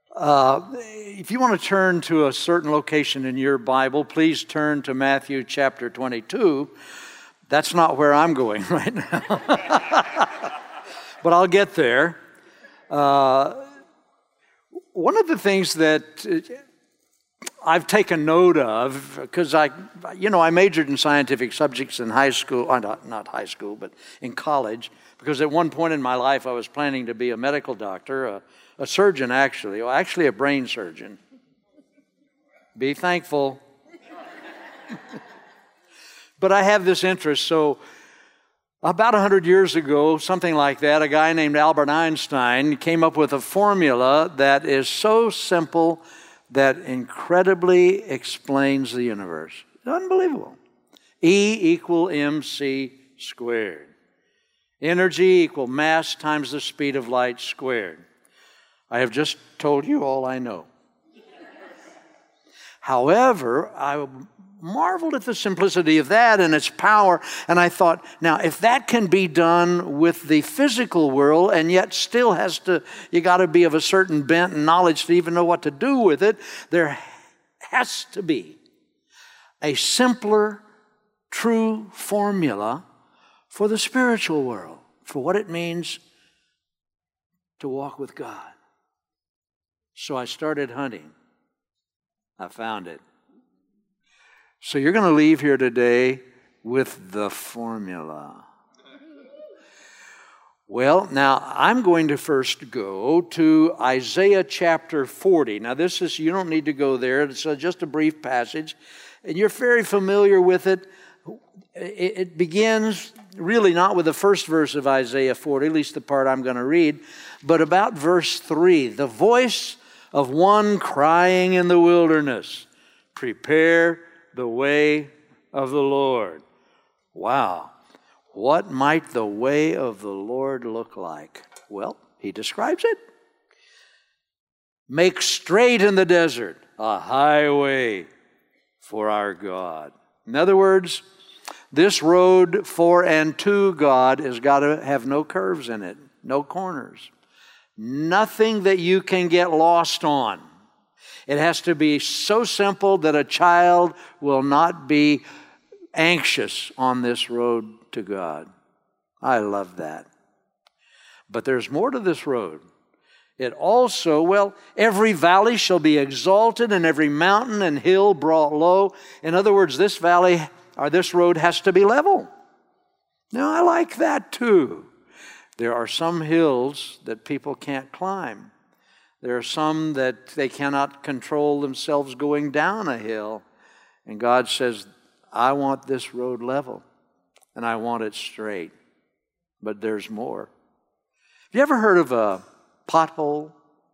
If you want to turn to a certain location in your Bible, please turn to Matthew chapter 22. That's not where I'm going right now. But I'll get there. One of the things that I've taken note of, because I majored in scientific subjects in high school, not high school, but in college, because at one point in my life I was planning to be a medical doctor, a surgeon actually a brain surgeon. Be thankful. But I have this interest, so about 100 years ago, something like that, a guy named Albert Einstein came up with a formula that is so simple that incredibly explains the universe. Unbelievable. E = mc squared. Energy = mass times the speed of light squared. I have just told you all I know. However, I marveled at the simplicity of that and its power, and I thought, now if that can be done with the physical world and yet still you got to be of a certain bent and knowledge to even know what to do with it, there has to be a simpler, true formula for the spiritual world, for what it means to walk with God. So I started hunting. I found it. So you're going to leave here today with the formula. Well, now I'm going to first go to Isaiah chapter 40. Now you don't need to go there. It's just a brief passage. And you're very familiar with it. It begins really not with the first verse of Isaiah 40, at least the part I'm going to read, but about verse 3. The voice of one crying in the wilderness, prepare the way of the Lord. Wow. What might the way of the Lord look like? Well, he describes it. Make straight in the desert a highway for our God. In other words, this road for and to God has got to have no curves in it, no corners. Nothing that you can get lost on. It has to be so simple that a child will not be anxious on this road to God. I love that. But there's more to this road. It also, every valley shall be exalted and every mountain and hill brought low. In other words, this valley or this road has to be level. Now, I like that too. There are some hills that people can't climb. There are some that they cannot control themselves going down a hill. And God says, I want this road level, and I want it straight. But there's more. Have you ever heard of a pothole?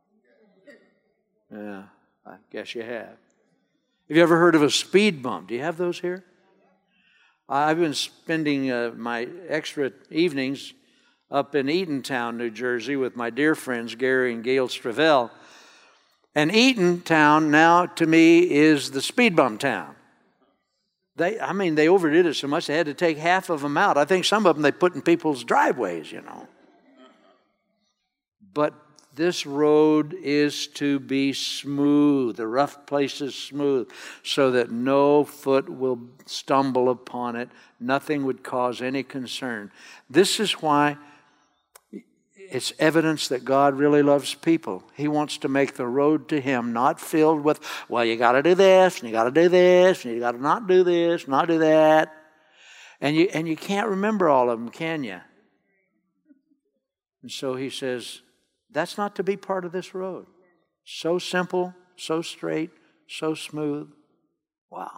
Yeah, I guess you have. Have you ever heard of a speed bump? Do you have those here? I've been spending my extra evenings up in Eatontown, New Jersey, with my dear friends Gary and Gail Stravell. And Eatontown now, to me, is the speed bump town. They overdid it so much they had to take half of them out. I think some of them they put in people's driveways, But this road is to be smooth, the rough places smooth, so that no foot will stumble upon it. Nothing would cause any concern. This is why it's evidence that God really loves people. He wants to make the road to Him not filled with, you got to do this, and you got to do this, and you got to not do this, not do that. And you can't remember all of them, can you? And so He says, that's not to be part of this road. So simple, so straight, so smooth. Wow.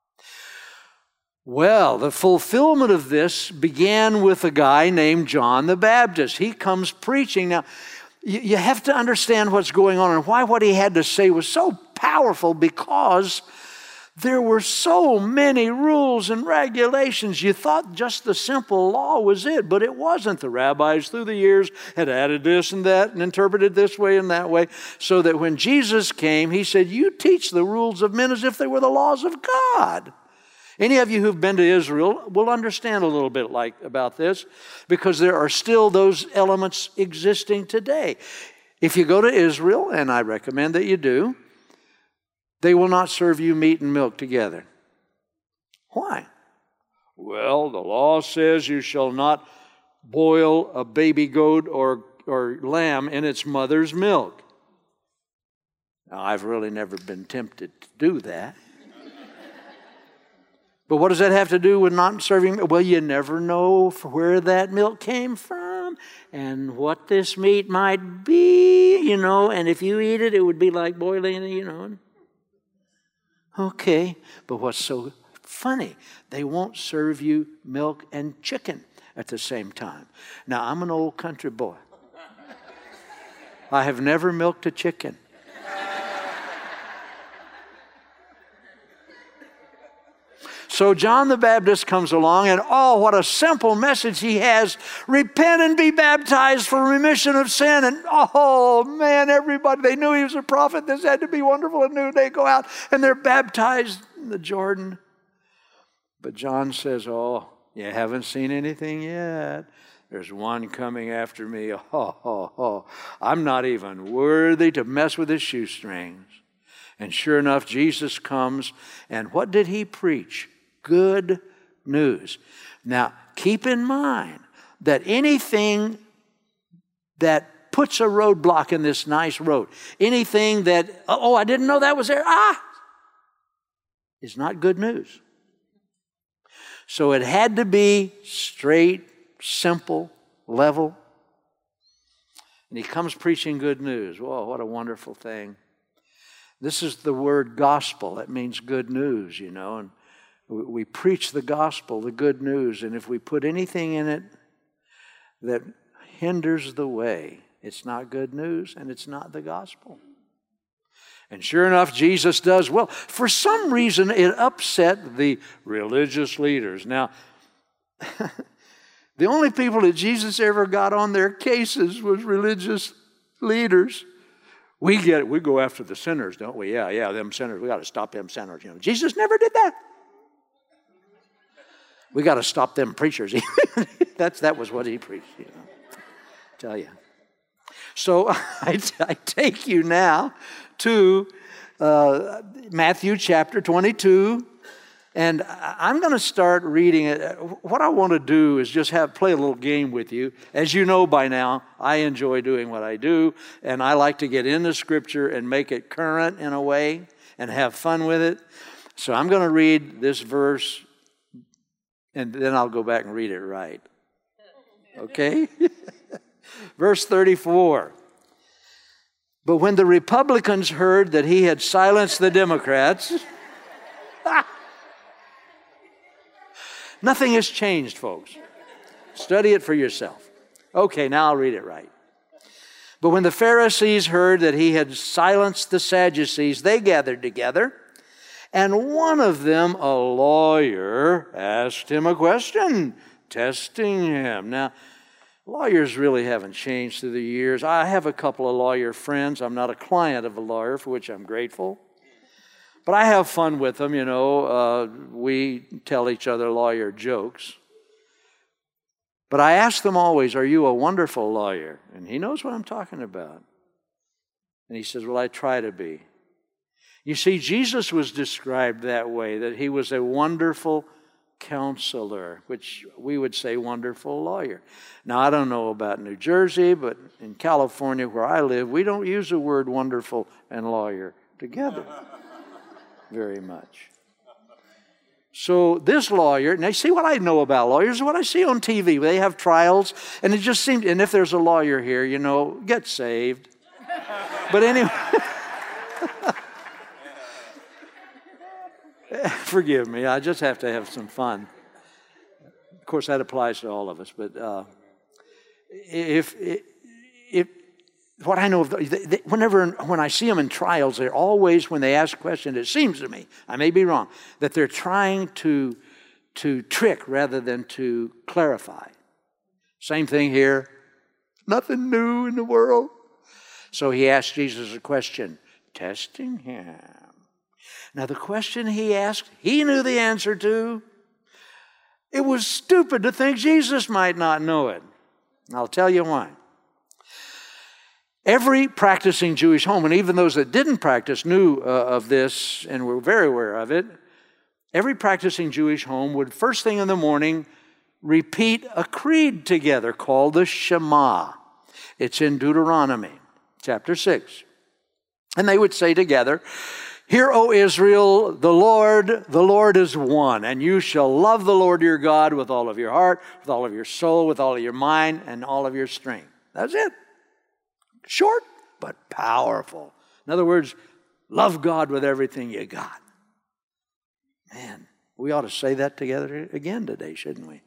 Well, the fulfillment of this began with a guy named John the Baptist. He comes preaching. Now, you have to understand what's going on and why what he had to say was so powerful, because there were so many rules and regulations. You thought just the simple law was it, but it wasn't. The rabbis through the years had added this and that and interpreted this way and that way, so that when Jesus came, He said, you teach the rules of men as if they were the laws of God. Any of you who've been to Israel will understand a little bit about this, because there are still those elements existing today. If you go to Israel, and I recommend that you do, they will not serve you meat and milk together. Why? Well, the law says you shall not boil a baby goat or lamb in its mother's milk. Now, I've really never been tempted to do that. But what does that have to do with not serving? Well, you never know where that milk came from and what this meat might be, and if you eat it, it would be like boiling, Okay, but what's so funny, they won't serve you milk and chicken at the same time. Now, I'm an old country boy. I have never milked a chicken. So John the Baptist comes along, and what a simple message he has. Repent and be baptized for remission of sin. And man, everybody, they knew he was a prophet. This had to be wonderful. And they go out and they're baptized in the Jordan. But John says, you haven't seen anything yet. There's one coming after me. I'm not even worthy to mess with his shoestrings. And sure enough, Jesus comes. And what did he preach? Good news. Now, keep in mind that anything that puts a roadblock in this nice road, anything that, I didn't know that was there, is not good news. So it had to be straight, simple, level. And he comes preaching good news. Whoa, what a wonderful thing. This is the word gospel. That means good news, and we preach the gospel, the good news, and if we put anything in it that hinders the way, it's not good news and it's not the gospel. And sure enough, Jesus does well. For some reason, it upset the religious leaders. Now, the only people that Jesus ever got on their cases was religious leaders. We get it. We go after the sinners, don't we? Yeah, them sinners. We got to stop them sinners. Jesus never did that. We got to stop them preachers. That was what he preached. Tell you. So I take you now to Matthew chapter 22, and I'm going to start reading it. What I want to do is just play a little game with you. As you know by now, I enjoy doing what I do, and I like to get into Scripture and make it current in a way and have fun with it. So I'm going to read this verse, and then I'll go back and read it right. Okay? Verse 34. But when the Republicans heard that he had silenced the Democrats, nothing has changed, folks. Study it for yourself. Okay, now I'll read it right. But when the Pharisees heard that he had silenced the Sadducees, they gathered together. And one of them, a lawyer, asked him a question, testing him. Now, lawyers really haven't changed through the years. I have a couple of lawyer friends. I'm not a client of a lawyer, for which I'm grateful. But I have fun with them, We tell each other lawyer jokes. But I ask them always, are you a wonderful lawyer? And he knows what I'm talking about. And he says, well, I try to be. You see, Jesus was described that way, that he was a wonderful counselor, which we would say wonderful lawyer. Now, I don't know about New Jersey, but in California where I live, we don't use the word wonderful and lawyer together very much. So this lawyer, now see what I know about lawyers, what I see on TV. They have trials, and it just seems, and if there's a lawyer here, get saved. But anyway, forgive me, I just have to have some fun. Of course, that applies to all of us, but if what I know of, when I see them in trials, they're always, when they ask questions, it seems to me, I may be wrong, that they're trying to trick rather than to clarify. Same thing here. Nothing new in the world. So he asked Jesus a question, testing him. Now, the question he asked, he knew the answer to. It was stupid to think Jesus might not know it. And I'll tell you why. Every practicing Jewish home, and even those that didn't practice knew of this and were very aware of it, every practicing Jewish home would first thing in the morning repeat a creed together called the Shema. It's in Deuteronomy chapter 6. And they would say together, "Hear, O Israel, the Lord is one, and you shall love the Lord your God with all of your heart, with all of your soul, with all of your mind, and all of your strength." That's it. Short, but powerful. In other words, love God with everything you got. Man, we ought to say that together again today, shouldn't we?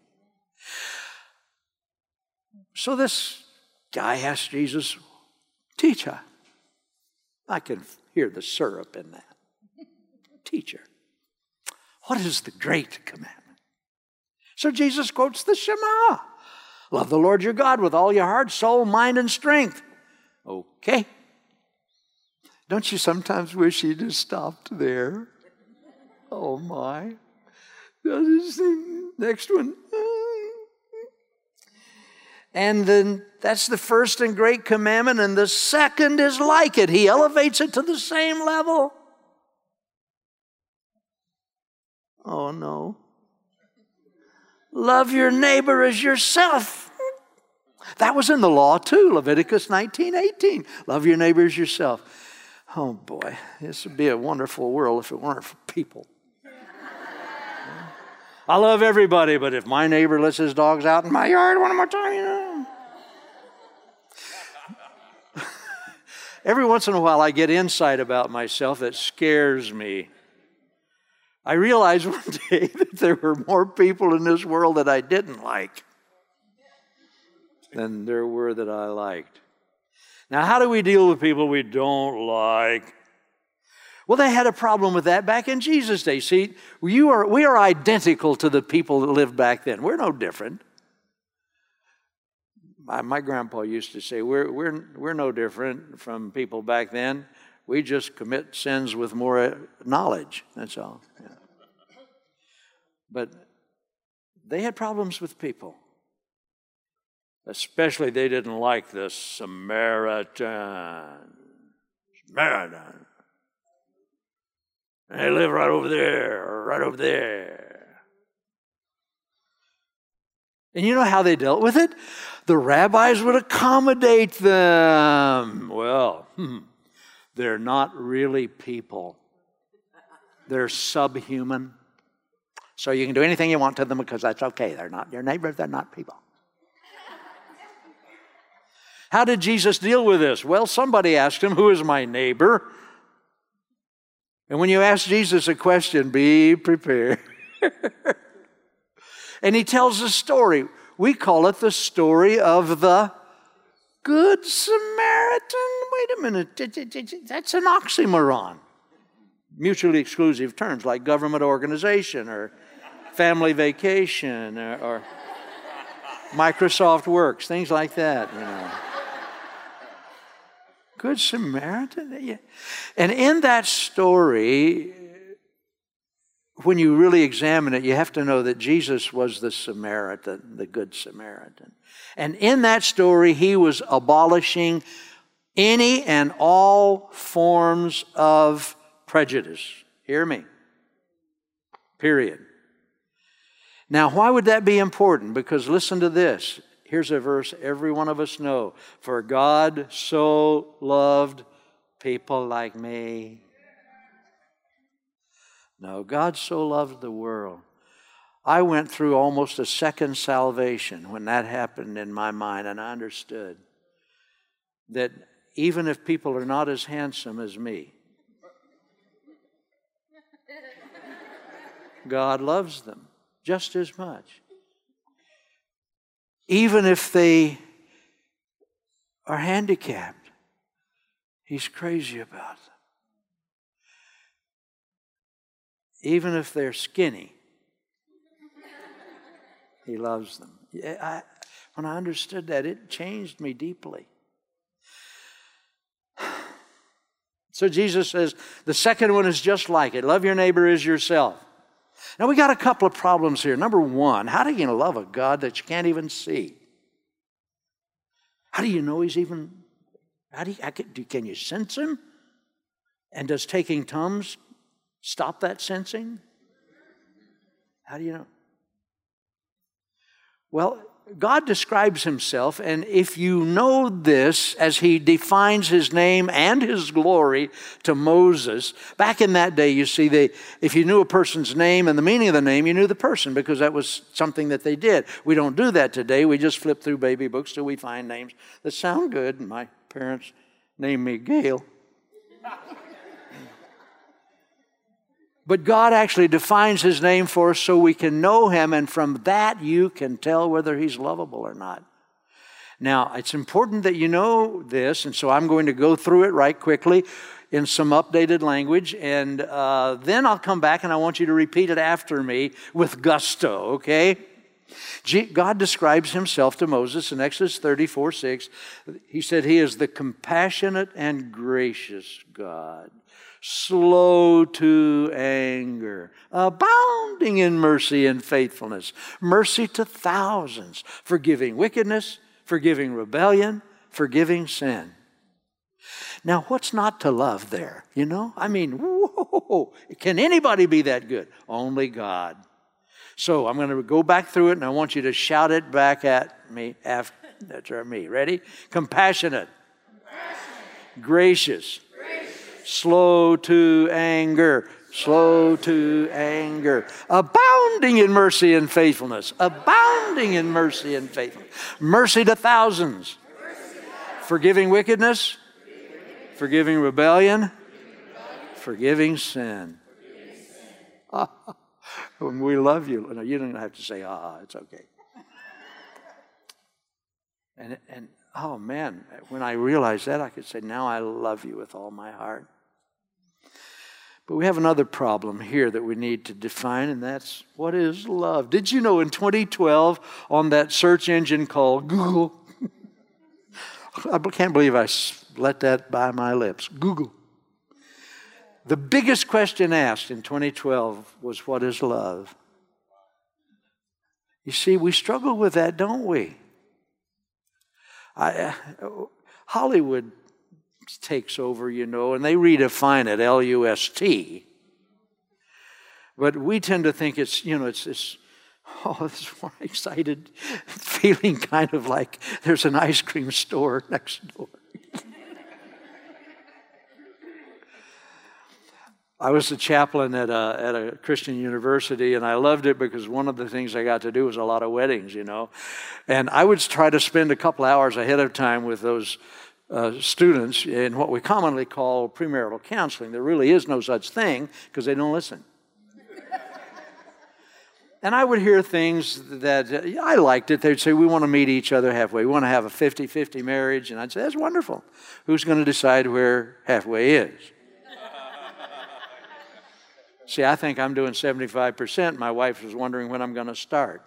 So this guy asked Jesus, "Teacher," I can hear the syrup in that. "Teacher, what is the great commandment?" So Jesus quotes the Shema. Love the Lord your God with all your heart, soul, mind, and strength. Okay. Don't you sometimes wish he'd have stopped there? Oh my. Next one. And then that's the first and great commandment, and the second is like it. He elevates it to the same level. Oh no. Love your neighbor as yourself. That was in the law too, Leviticus 19:18. Love your neighbor as yourself. Oh boy, this would be a wonderful world if it weren't for people. I love everybody, but if my neighbor lets his dogs out in my yard one more time, you know. Every once in a while I get insight about myself that scares me. I realized one day that there were more people in this world that I didn't like than there were that I liked. Now, how do we deal with people we don't like? Well, they had a problem with that back in Jesus' day. See, we are identical to the people that lived back then. We're no different. My grandpa used to say, we're no different from people back then. We just commit sins with more knowledge. That's all. Yeah. But they had problems with people. Especially they didn't like the Samaritan. They live right over there, or right over there. And you know how they dealt with it? The rabbis would accommodate them. Well, they're not really people. They're subhuman. So you can do anything you want to them because that's okay. They're not your neighbor, they're not people. How did Jesus deal with this? Well, somebody asked him, "Who is my neighbor?" And when you ask Jesus a question, be prepared. And he tells a story. We call it the story of the Good Samaritan. Wait a minute, that's an oxymoron. Mutually exclusive terms like government organization or family vacation or Microsoft Works, things like that, you know. Good Samaritan. Yeah. And in that story, when you really examine it, you have to know that Jesus was the Samaritan, the Good Samaritan. And in that story, he was abolishing any and all forms of prejudice. Hear me. Period. Now, why would that be important? Because listen to this. Here's a verse every one of us know. For God so loved people like me. No, God so loved the world. I went through almost a second salvation when that happened in my mind, and I understood that even if people are not as handsome as me, God loves them just as much. Even if they are handicapped, He's crazy about them. Even if they're skinny, He loves them. When I understood that, it changed me deeply. So Jesus says, the second one is just like it. Love your neighbor as yourself. Now, we got a couple of problems here. Number one, how do you love a God that you can't even see? How do you know Can you sense him? And does taking Tums stop that sensing? How do you know? Well, God describes himself, and if you know this as he defines his name and his glory to Moses, back in that day, you see, if you knew a person's name and the meaning of the name, you knew the person because that was something that they did. We don't do that today. We just flip through baby books till we find names that sound good. My parents named me Gail. But God actually defines his name for us so we can know him, and from that you can tell whether he's lovable or not. Now, it's important that you know this, and so I'm going to go through it right quickly in some updated language, and then I'll come back and I want you to repeat it after me with gusto, okay? God describes himself to Moses in Exodus 34:6. He said he is the compassionate and gracious God, slow to anger, abounding in mercy and faithfulness, mercy to thousands, forgiving wickedness, forgiving rebellion, forgiving sin. Now, what's not to love there? You know? I mean, whoa, can anybody be that good? Only God. So I'm going to go back through it, and I want you to shout it back at me after me. Ready? Compassionate. Gracious. Slow to anger. Slow to anger. Abounding in mercy and faithfulness. Abounding in mercy and faithfulness. Mercy to thousands. Forgiving wickedness. Forgiving rebellion. Forgiving sin. When we love you, no, you don't have to say, it's okay. And oh man, when I realized that, I could say, now I love you with all my heart. But we have another problem here that we need to define, and that's what is love. Did you know in 2012, on that search engine called Google, I can't believe I let that by my lips, Google. The biggest question asked in 2012 was, what is love? You see, we struggle with that, don't we? Hollywood takes over, you know, and they redefine it, L-U-S-T. But we tend to think it's, you know, it's more excited feeling, kind of like there's an ice cream store next door. I was a chaplain at a Christian university, and I loved it because one of the things I got to do was a lot of weddings, you know. And I would try to spend a couple hours ahead of time with those students in what we commonly call premarital counseling. There really is no such thing because they don't listen. And I would hear things that I liked it. They'd say, we want to meet each other halfway. We want to have a 50-50 marriage. And I'd say, that's wonderful. Who's going to decide where halfway is? See, I think I'm doing 75%. My wife was wondering when I'm going to start.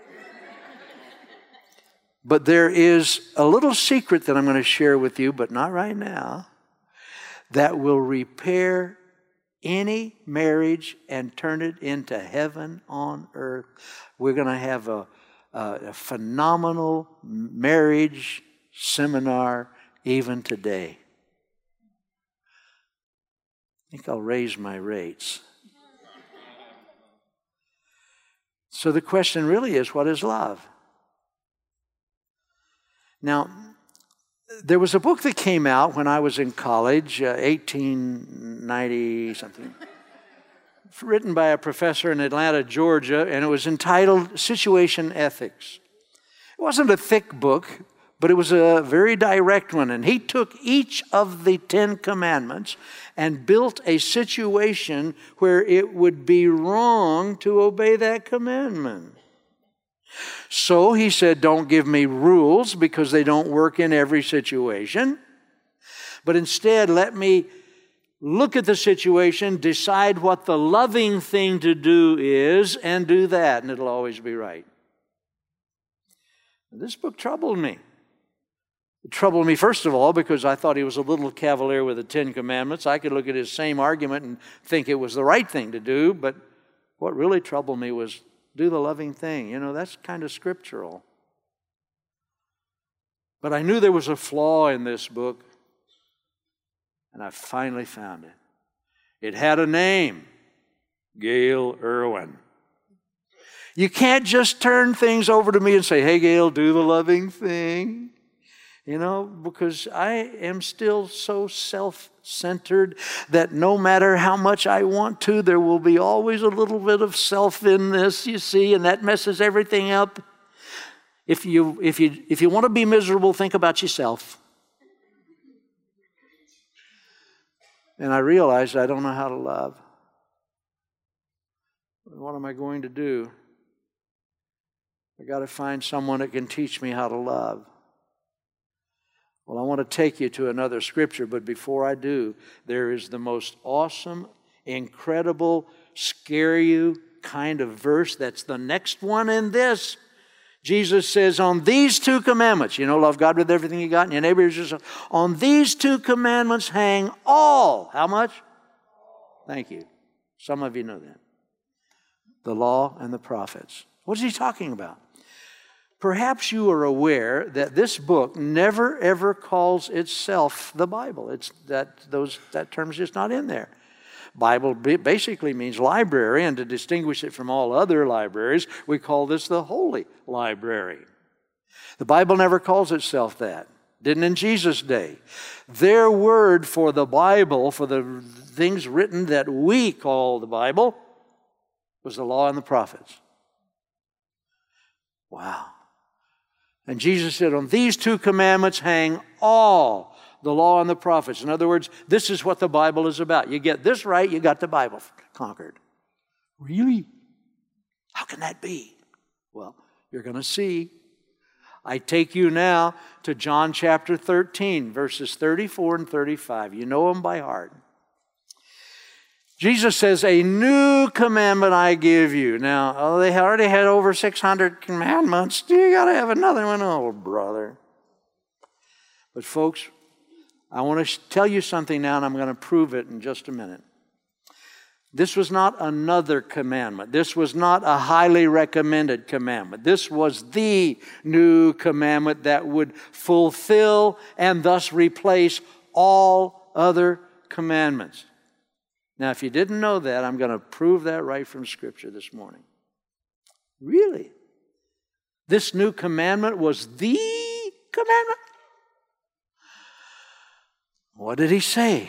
But there is a little secret that I'm going to share with you, but not right now, that will repair any marriage and turn it into heaven on earth. We're going to have a phenomenal marriage seminar even today. I think I'll raise my rates. So the question really is, what is love? Now, there was a book that came out when I was in college, 1890-something, written by a professor in Atlanta, Georgia, and it was entitled Situation Ethics. It wasn't a thick book, but it was a very direct one, and he took each of the 10 commandments and built a situation where it would be wrong to obey that commandment. So he said, don't give me rules because they don't work in every situation, but instead let me look at the situation, decide what the loving thing to do is, and do that, and it'll always be right. This book troubled me. It troubled me, first of all, because I thought he was a little cavalier with the 10 Commandments. I could look at his same argument and think it was the right thing to do, but what really troubled me was do the loving thing. You know, that's kind of scriptural. But I knew there was a flaw in this book, And I finally found it. It had a name, Gail Irwin. You can't just turn things over to me and say, hey, Gail, do the loving thing. You know, because I am still so self-centered that no matter how much I want to, there will be always a little bit of self in this, you see, and that messes everything up. If you want to be miserable, think about yourself. And I realized I don't know how to love. What am I going to do? I got to find someone that can teach me how to love. Well, I want to take you to another scripture, but before I do, there is the most awesome, incredible, scare you kind of verse that's the next one in this. Jesus says, on these two commandments, love God with everything you got and your neighbor as yourself. On these two commandments hang all. How much? Thank you. Some of you know that. The law and the prophets. What is he talking about? Perhaps you are aware that this book never ever calls itself the Bible. That term's just not in there. Bible basically means library, and to distinguish it from all other libraries, we call this the Holy Library. The Bible never calls itself that. Didn't in Jesus' day. Their word for the Bible, for the things written that we call the Bible, was the law and the prophets. Wow. And Jesus said, on these two commandments hang all the law and the prophets. In other words, this is what the Bible is about. You get this right, you got the Bible conquered. Really? How can that be? Well, you're going to see. I take you now to John chapter 13, verses 34 and 35. You know them by heart. Jesus says, a new commandment I give you. Now, they already had over 600 commandments. You got to have another one. Oh, brother. But folks, I want to tell you something now, and I'm going to prove it in just a minute. This was not another commandment. This was not a highly recommended commandment. This was the new commandment that would fulfill and thus replace all other commandments. Now, if you didn't know that, I'm going to prove that right from Scripture this morning. Really? This new commandment was the commandment? What did he say?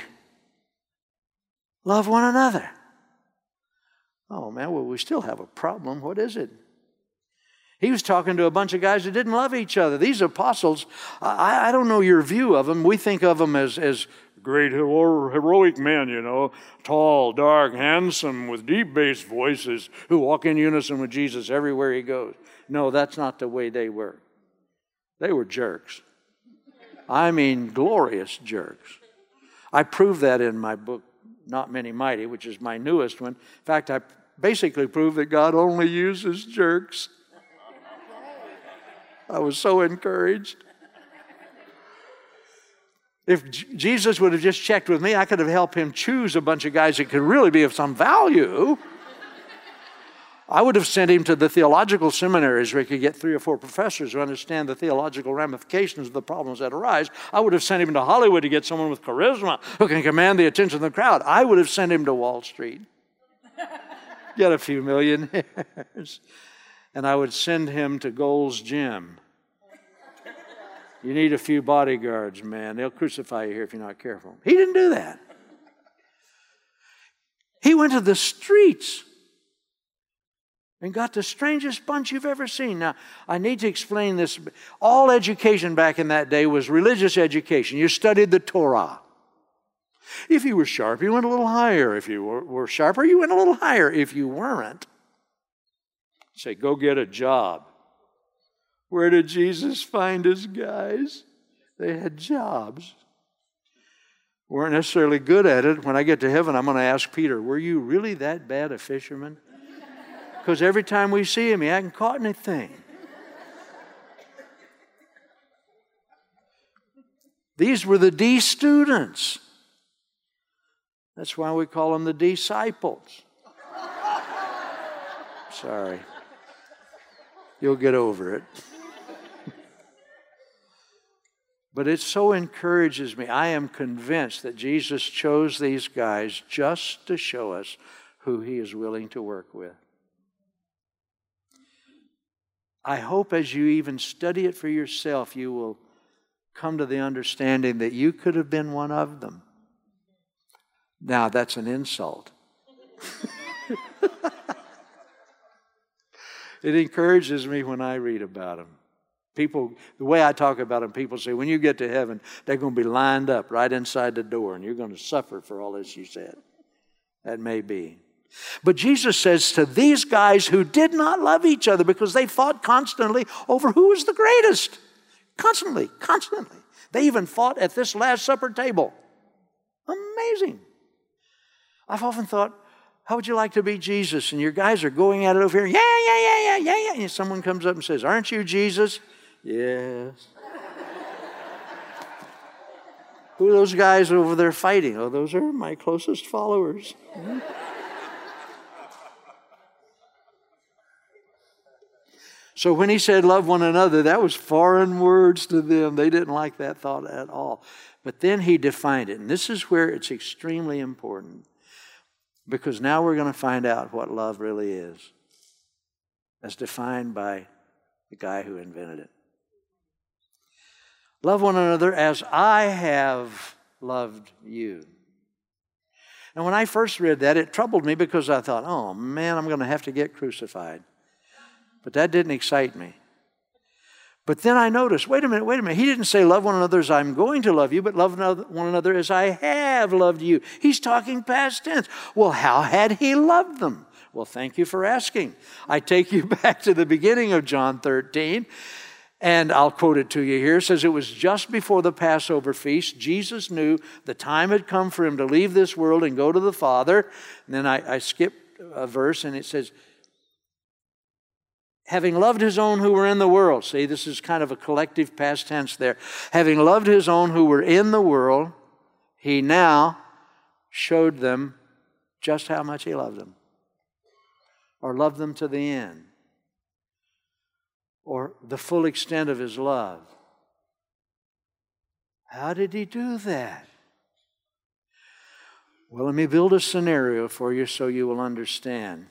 Love one another. Oh, man, well, we still have a problem. What is it? He was talking to a bunch of guys that didn't love each other. These apostles, I don't know your view of them. We think of them as great heroic men, tall, dark, handsome, with deep bass voices who walk in unison with Jesus everywhere he goes. No, that's not the way they were. They were jerks. I mean, glorious jerks. I prove that in my book, Not Many Mighty, which is my newest one. In fact, I basically prove that God only uses jerks. I was so encouraged. If Jesus would have just checked with me, I could have helped him choose a bunch of guys that could really be of some value. I would have sent him to the theological seminaries where he could get 3 or 4 professors who understand the theological ramifications of the problems that arise. I would have sent him to Hollywood to get someone with charisma who can command the attention of the crowd. I would have sent him to Wall Street. Get a few millionaires. And I would send him to Gold's Gym. You need a few bodyguards, man. They'll crucify you here if you're not careful. He didn't do that. He went to the streets and got the strangest bunch you've ever seen. Now, I need to explain this. All education back in that day was religious education. You studied the Torah. If you were sharp, you went a little higher. If you were sharper, you went a little higher. If you weren't, say, go get a job. Where did Jesus find his guys? They had jobs. Weren't necessarily good at it. When I get to heaven, I'm going to ask Peter, were you really that bad a fisherman? Because every time we see him, he hadn't caught anything. These were the D students. That's why we call them the disciples. Sorry. You'll get over it. But it so encourages me. I am convinced that Jesus chose these guys just to show us who He is willing to work with. I hope as you even study it for yourself, you will come to the understanding that you could have been one of them. Now, that's an insult. It encourages me when I read about them. People, the way I talk about them, people say, when you get to heaven, they're going to be lined up right inside the door, and you're going to suffer for all this you said. That may be. But Jesus says to these guys who did not love each other because they fought constantly over who was the greatest. Constantly. They even fought at this Last Supper table. Amazing. I've often thought, how would you like to be Jesus? And your guys are going at it over here. Yeah. And someone comes up and says, aren't you Jesus? Yes. Who are those guys over there fighting? Oh, those are my closest followers. So when He said love one another, that was foreign words to them. They didn't like that thought at all. But then He defined it. And this is where it's extremely important. Because now we're going to find out what love really is. As defined by the guy who invented it. Love one another as I have loved you. And when I first read that, it troubled me because I thought, oh man, I'm going to have to get crucified. But that didn't excite me. But then I noticed, wait a minute. He didn't say love one another as I'm going to love you, but love one another as I have loved you. He's talking past tense. Well, how had He loved them? Well, thank you for asking. I take you back to the beginning of John 13, and I'll quote it to you here. It says, it was just before the Passover feast. Jesus knew the time had come for Him to leave this world and go to the Father. And then I skipped a verse, and it says, having loved His own who were in the world. See, this is kind of a collective past tense there. Having loved His own who were in the world, He now showed them just how much He loved them. Or loved them to the end. Or the full extent of His love. How did He do that? Well, let me build a scenario for you so you will understand.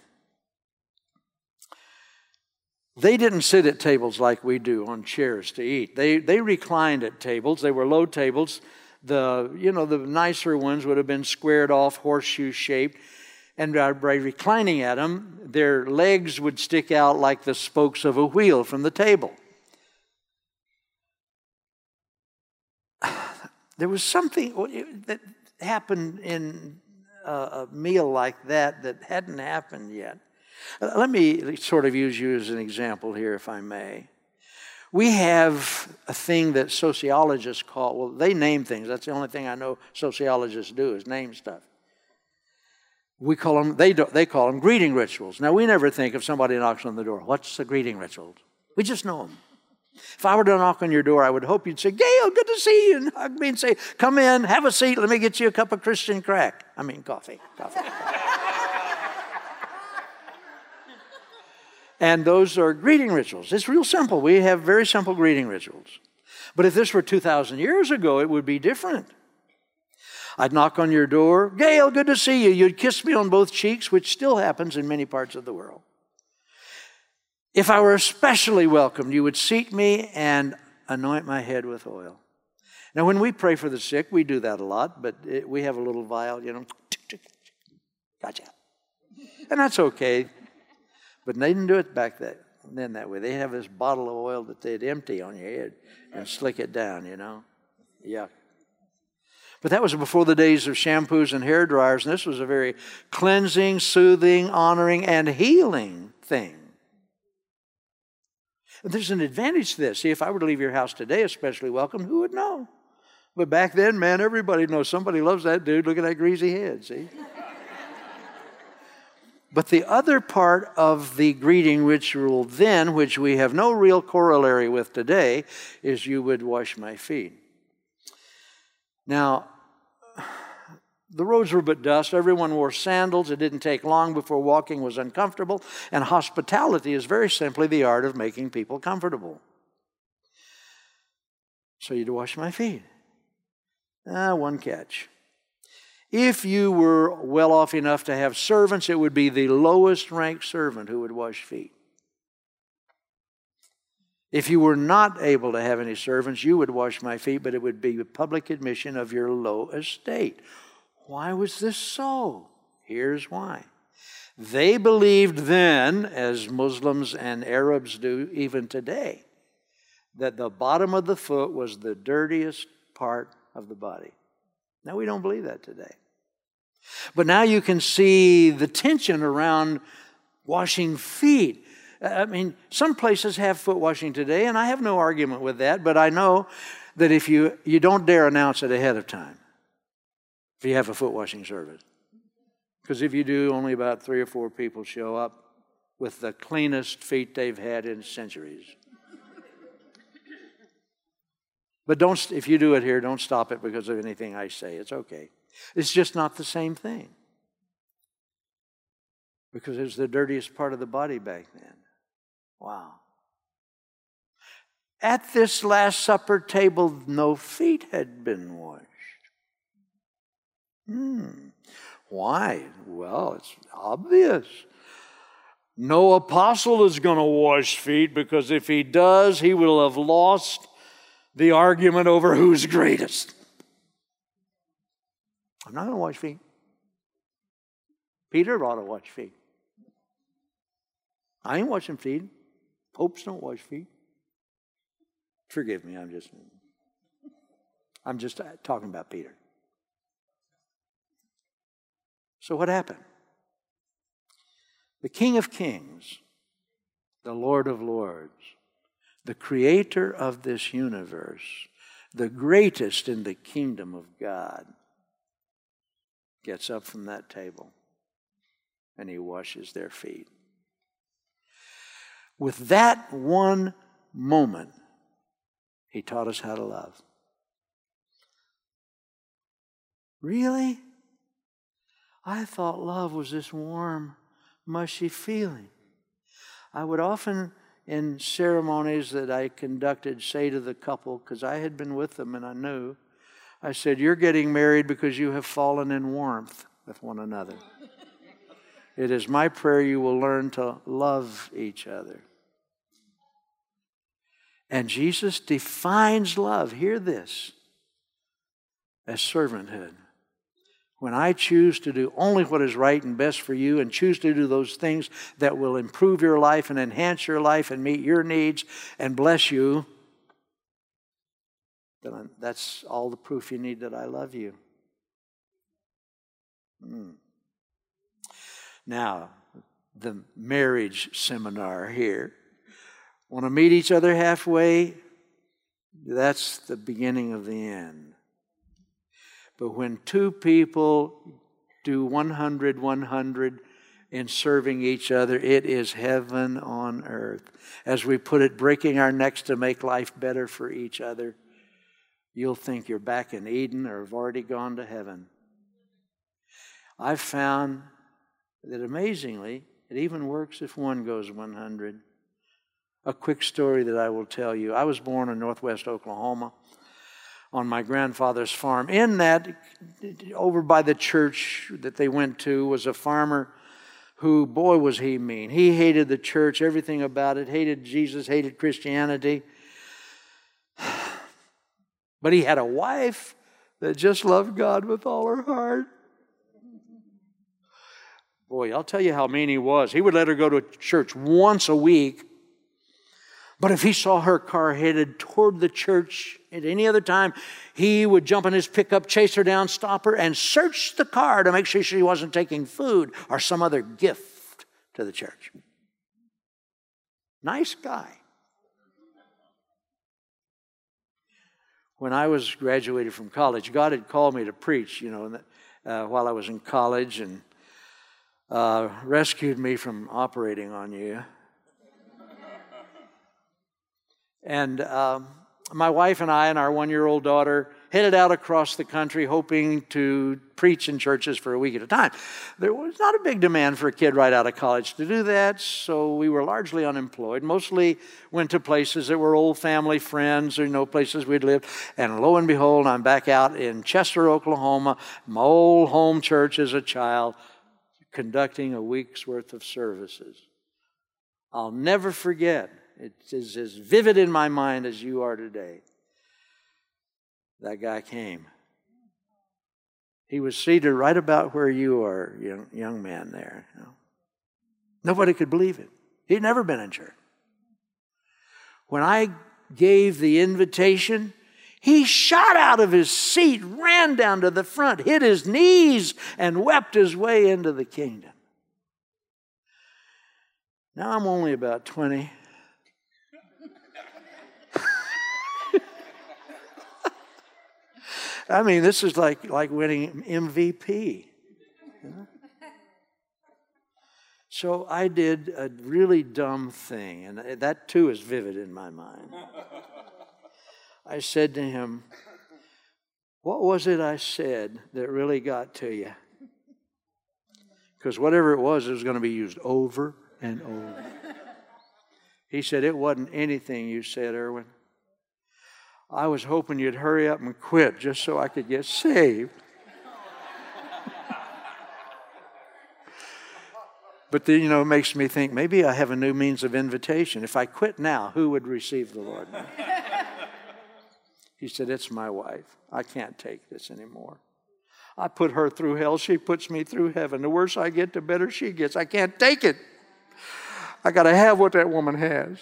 They didn't sit at tables like we do on chairs to eat. They reclined at tables. They were low tables. The nicer ones would have been squared off, horseshoe shaped. And by reclining at them, their legs would stick out like the spokes of a wheel from the table. There was something that happened in a meal like that hadn't happened yet. Let me sort of use you as an example here, if I may. We have a thing that sociologists call, well, they name things. That's the only thing I know sociologists do is name stuff. We call them, they call them greeting rituals. Now, we never think if somebody knocks on the door, what's a greeting ritual? We just know them. If I were to knock on your door, I would hope you'd say, Gail, good to see you, and hug me and say, come in, have a seat, let me get you a cup of Christian coffee. And those are greeting rituals. It's real simple. We have very simple greeting rituals. But if this were 2,000 years ago, it would be different. I'd knock on your door. Gail, good to see you. You'd kiss me on both cheeks, which still happens in many parts of the world. If I were especially welcomed, you would seat me and anoint my head with oil. Now, when we pray for the sick, we do that a lot, but we have a little vial, Gotcha. And that's okay. But they didn't do it back then that way. They have this bottle of oil that they'd empty on your head and slick it down, Yuck. But that was before the days of shampoos and hair dryers, and this was a very cleansing, soothing, honoring, and healing thing. There's an advantage to this. See, if I were to leave your house today, especially welcome, who would know? But back then, man, everybody knows somebody loves that dude. Look at that greasy head, see? But the other part of the greeting ritual then, which we have no real corollary with today, is you would wash my feet. Now, the roads were but dust. Everyone wore sandals. It didn't take long before walking was uncomfortable. And hospitality is very simply the art of making people comfortable. So you'd wash my feet. One catch. If you were well off enough to have servants, it would be the lowest ranked servant who would wash feet. If you were not able to have any servants, you would wash my feet, but it would be a public admission of your low estate. Why was this so? Here's why. They believed then, as Muslims and Arabs do even today, that the bottom of the foot was the dirtiest part of the body. Now, we don't believe that today. But now you can see the tension around washing feet. I mean, some places have foot washing today, and I have no argument with that, but I know that if you don't dare announce it ahead of time, if you have a foot washing service. Because if you do, only about 3 or 4 people show up with the cleanest feet they've had in centuries. But if you do it here, don't stop it because of anything I say. It's okay. It's just not the same thing. Because it was the dirtiest part of the body back then. Wow. At this Last Supper table, no feet had been washed. Why? Well, it's obvious. No apostle is going to wash feet because if he does, he will have lost the argument over who's greatest. I'm not going to wash feet. Peter ought to wash feet. I ain't washing feet. Popes don't wash feet. Forgive me, I'm just talking about Peter. So what happened? The King of Kings, the Lord of Lords, the creator of this universe, the greatest in the kingdom of God, gets up from that table and he washes their feet. With that one moment, he taught us how to love. Really? I thought love was this warm, mushy feeling. I would often, in ceremonies that I conducted, say to the couple, because I had been with them and I knew, I said, you're getting married because you have fallen in warmth with one another. It is my prayer you will learn to love each other. And Jesus defines love, hear this, as servanthood. When I choose to do only what is right and best for you and choose to do those things that will improve your life and enhance your life and meet your needs and bless you, then that's all the proof you need that I love you. Now, the marriage seminar here. Want to meet each other halfway? That's the beginning of the end. But when 2 people do 100 in serving each other, it is heaven on earth. As we put it, breaking our necks to make life better for each other, you'll think you're back in Eden or have already gone to heaven. I've found that amazingly, it even works if one goes 100. A quick story that I will tell you. I was born in northwest Oklahoma on my grandfather's farm. In that, over by the church that they went to, was a farmer who, boy, was he mean. He hated the church, everything about it, hated Jesus, hated Christianity. But he had a wife that just loved God with all her heart. Boy, I'll tell you how mean he was. He would let her go to church once a week. But if he saw her car headed toward the church at any other time, he would jump in his pickup, chase her down, stop her, and search the car to make sure she wasn't taking food or some other gift to the church. Nice guy. When I was graduated from college, God had called me to preach, while I was in college and rescued me from operating on you. And my wife and I and our 1-year-old daughter headed out across the country hoping to preach in churches for a week at a time. There was not a big demand for a kid right out of college to do that, so we were largely unemployed. Mostly went to places that were old family friends or, places we'd lived. And lo and behold, I'm back out in Chester, Oklahoma, my old home church as a child, conducting a week's worth of services. I'll never forget. It is as vivid in my mind as you are today. That guy came. He was seated right about where you are, young man there. Nobody could believe it. He'd never been in church. When I gave the invitation, he shot out of his seat, ran down to the front, hit his knees, and wept his way into the kingdom. Now I'm only about 20. I mean, this is like winning MVP. So I did a really dumb thing, and that too is vivid in my mind. I said to him, "What was it I said that really got to you?" Because whatever it was going to be used over and over. He said, "It wasn't anything you said, Erwin. I was hoping you'd hurry up and quit just so I could get saved." But then, it makes me think, maybe I have a new means of invitation. If I quit now, who would receive the Lord? He said, "It's my wife. I can't take this anymore. I put her through hell. She puts me through heaven. The worse I get, the better she gets. I can't take it. I got to have what that woman has."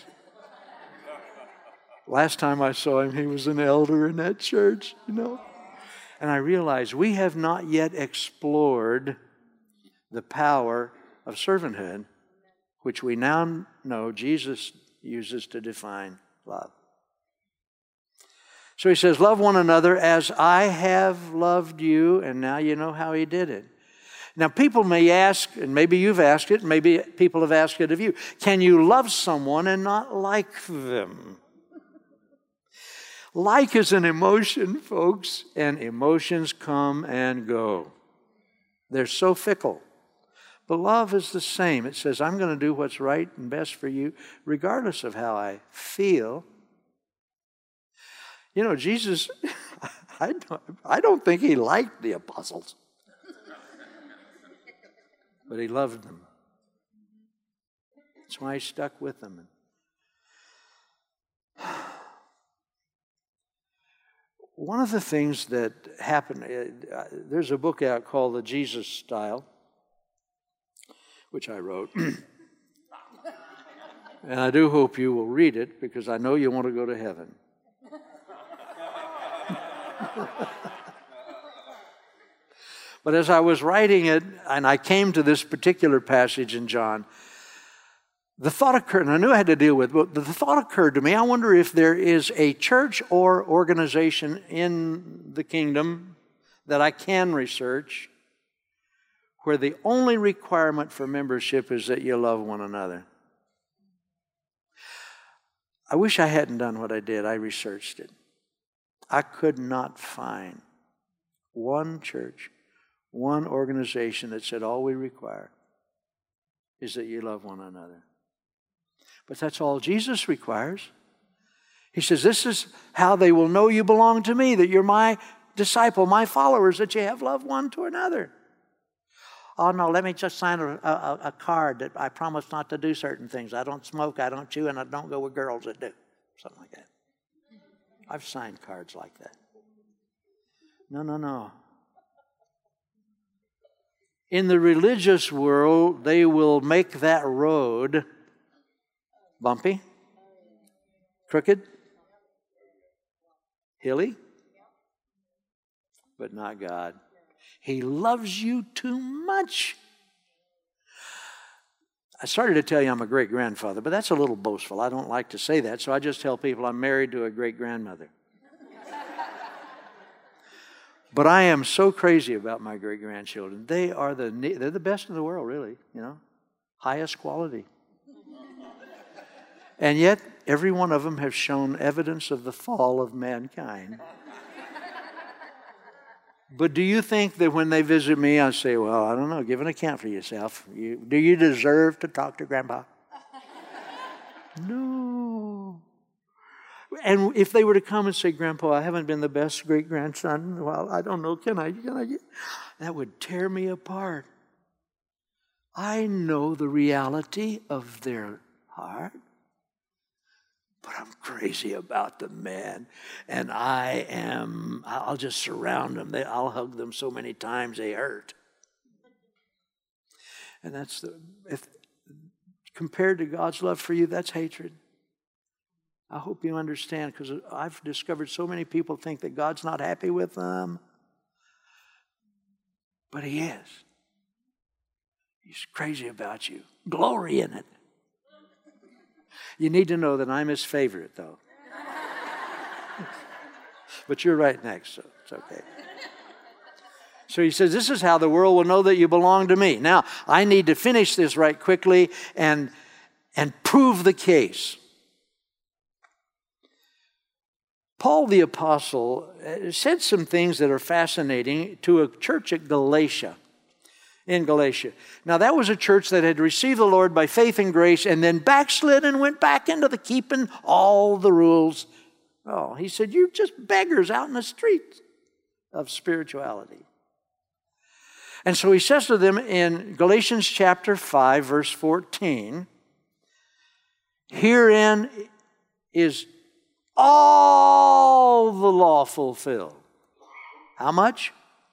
Last time I saw him, he was an elder in that church, And I realized we have not yet explored the power of servanthood, which we now know Jesus uses to define love. So he says, "Love one another as I have loved you," and now you know how he did it. Now people may ask, and maybe you've asked it, maybe people have asked it of you, can you love someone and not like them? Like is an emotion, folks, and emotions come and go. They're so fickle. But love is the same. It says, I'm going to do what's right and best for you, regardless of how I feel. Jesus, I don't think he liked the apostles. But he loved them. That's why he stuck with them. One of the things that happened, there's a book out called The Jesus Style, which I wrote. And I do hope you will read it, because I know you want to go to heaven. But as I was writing it, and I came to this particular passage in John, the thought occurred, and I knew I had to deal with it, but the thought occurred to me, I wonder if there is a church or organization in the kingdom that I can research where the only requirement for membership is that you love one another. I wish I hadn't done what I did. I researched it. I could not find one church, one organization that said all we require is that you love one another. But that's all Jesus requires. He says, this is how they will know you belong to me, that you're my disciple, my followers, that you have love one to another. Oh, no, let me just sign a card that I promise not to do certain things. I don't smoke, I don't chew, and I don't go with girls that do. Something like that. I've signed cards like that. No. In the religious world, they will make that road bumpy, crooked, hilly, but not God. He loves you too much. I started to tell you I'm a great-grandfather, but that's a little boastful. I don't like to say that, so I just tell people I'm married to a great-grandmother. But I am so crazy about my great-grandchildren. They're the best in the world, really, highest quality. And yet, every one of them have shown evidence of the fall of mankind. But do you think that when they visit me, I say, well, I don't know, give an account for yourself. Do you deserve to talk to Grandpa? No. And if they were to come and say, Grandpa, I haven't been the best great-grandson, well, I don't know, can I get? That would tear me apart. I know the reality of their heart, but I'm crazy about them, man. And I'll just surround them. I'll hug them so many times they hurt. And compared to God's love for you, that's hatred. I hope you understand, because I've discovered so many people think that God's not happy with them. But He is. He's crazy about you. Glory in it. You need to know that I'm His favorite, though. But you're right next, so it's okay. So He says, this is how the world will know that you belong to me. Now, I need to finish this right quickly and prove the case. Paul the Apostle said some things that are fascinating to a church at Galatia. In Galatia. Now that was a church that had received the Lord by faith and grace and then backslid and went back into the keeping all the rules. Oh, he said, you're just beggars out in the streets of spirituality. And so he says to them in Galatians chapter 5, verse 14, herein is all the law fulfilled. How much?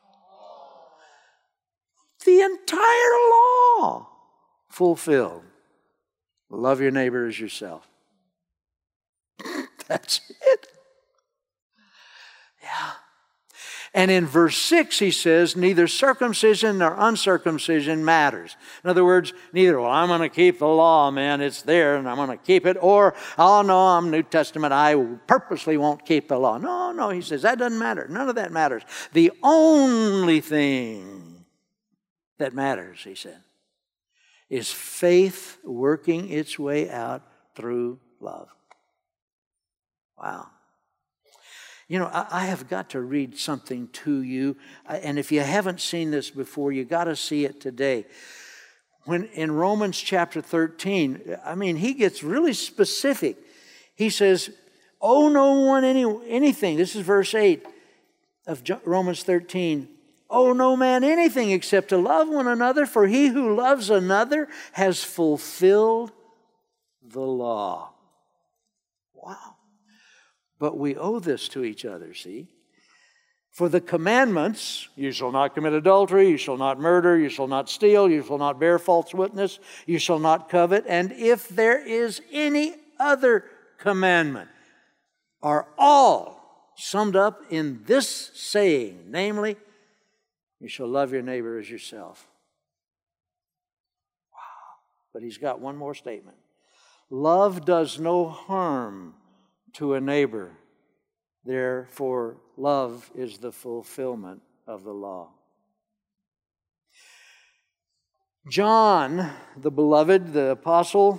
The entire law fulfilled. Love your neighbor as yourself. That's it. Yeah. And in verse 6 he says, neither circumcision nor uncircumcision matters. In other words, neither, well, I'm going to keep the law, man, it's there and I'm going to keep it. Or, oh no, I'm New Testament, I purposely won't keep the law. No, he says, that doesn't matter. None of that matters. The only thing that matters, he said, is faith working its way out through love. Wow. You know, I have got to read something to you, and if you haven't seen this before, you got to see it today. When in Romans chapter 13, I mean, he gets really specific. He says, owe no one anything. This is verse 8 of Romans 13. Owe no man anything except to love one another, for he who loves another has fulfilled the law. Wow. But we owe this to each other, see? For the commandments, you shall not commit adultery, you shall not murder, you shall not steal, you shall not bear false witness, you shall not covet, and if there is any other commandment, are all summed up in this saying, namely, you shall love your neighbor as yourself. Wow. But he's got one more statement. Love does no harm to a neighbor. Therefore, love is the fulfillment of the law. John, the beloved, the apostle,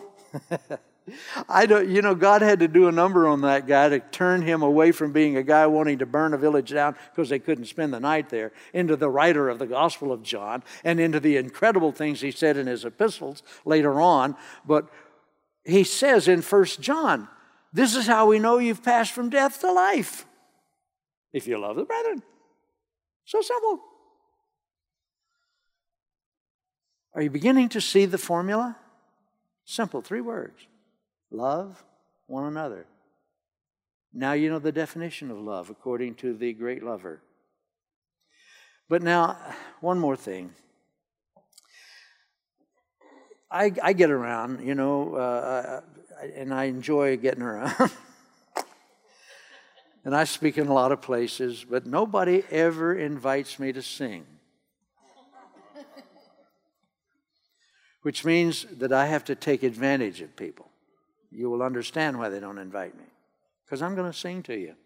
God had to do a number on that guy to turn him away from being a guy wanting to burn a village down because they couldn't spend the night there, into the writer of the Gospel of John, and into the incredible things he said in his epistles later on. But he says in 1 John, this is how we know you've passed from death to life. If you love the brethren. So simple. Are you beginning to see the formula? Simple, 3 words. Love one another. Now you know the definition of love according to the great lover. But now, one more thing. I get around, and I enjoy getting around. And I speak in a lot of places, but nobody ever invites me to sing. Which means that I have to take advantage of people. You will understand why they don't invite me. Because I'm going to sing to you.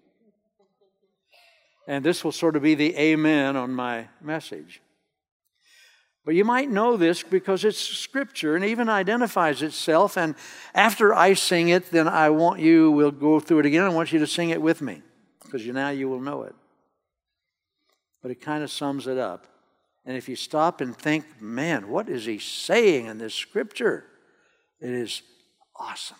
And this will sort of be the amen on my message. But you might know this because it's Scripture and even identifies itself. And after I sing it, then we'll go through it again. I want you to sing it with me. Because now you will know it. but it kind of sums it up. And if you stop and think, man, what is he saying in this scripture? It is awesome.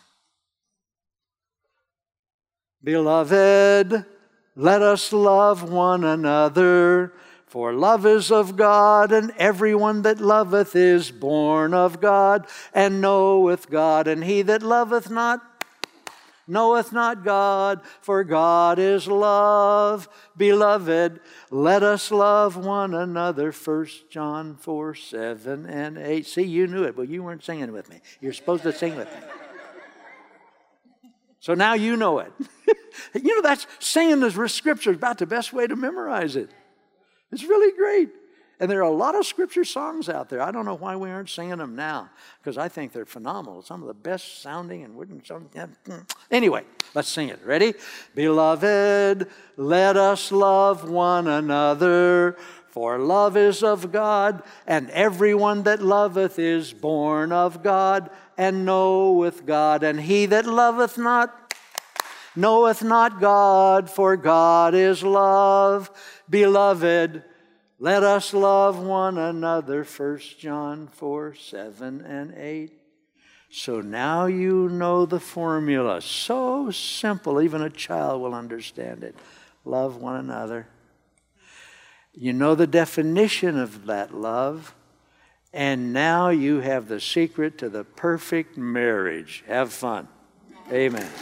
Beloved, let us love one another, for love is of God, and everyone that loveth is born of God, and knoweth God. And he that loveth not, knoweth not God, for God is love. Beloved, let us love one another. 1 John 4, 7 and 8. See, you knew it, but you weren't singing with me. You're supposed to sing with me. So now you know it. You know, that's singing the scripture is about the best way to memorize it. It's really great. And there are a lot of scripture songs out there. I don't know why we aren't singing them now, because I think they're phenomenal. Some of the best sounding and wouldn't sound. Anyway, let's sing it. Ready? Beloved, let us love one another, for love is of God, and everyone that loveth is born of God, and knoweth God. And he that loveth not, knoweth not God, for God is love. Beloved, let us love one another. 1 John 4, 7 and 8. So now you know the formula. So simple, even a child will understand it. Love one another. You know the definition of that love. And now you have the secret to the perfect marriage. Have fun. Amen.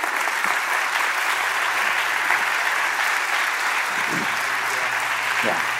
Yeah.